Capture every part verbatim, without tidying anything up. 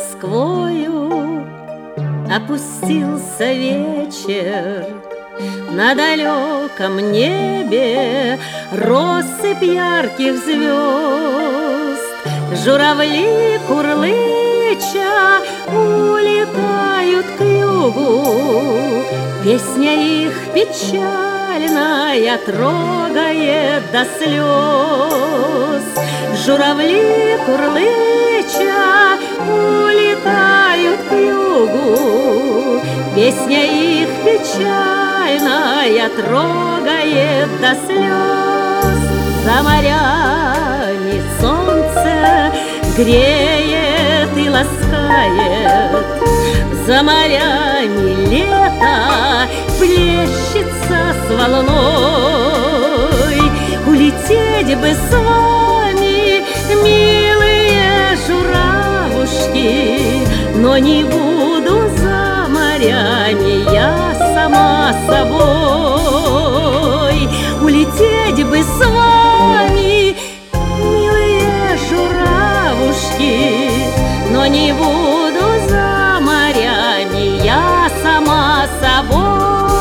Москвою опустился вечер. На далеком небе россыпь ярких звезд. Журавли, курлыча, улетают к югу. Песня их печальная трогает до слез. Журавли, курлыча, улетают к югу. Песня их печальная трогает до слез. За морями солнце греет и ласкает, за морями лето плещется с волной. Улететь бы с вами, милые журавушки, но не буду за морями я сама собой. Улететь бы с вами, милые журавушки, но не буду за морями я сама собой.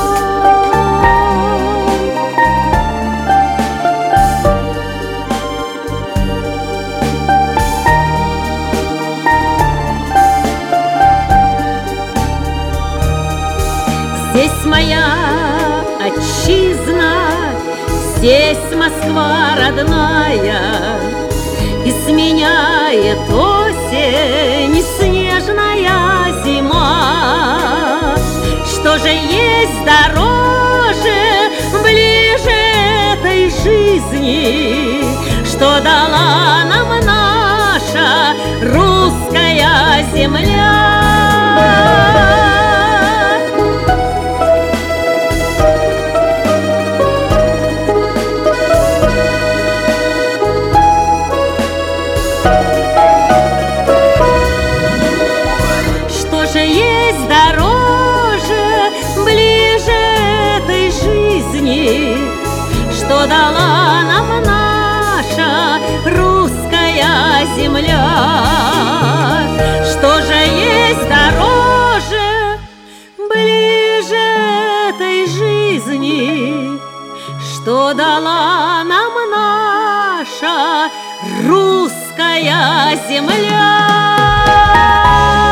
Здесь моя отчизна, здесь Москва родная, и сменяет осень снежная зима. Что же есть дороже, ближе этой жизни, что дала нам наша русская земля? Что же есть дороже, ближе этой жизни, что дала нам наша русская земля? Что же есть дороже, ближе этой жизни, что дала нам наша русская земля?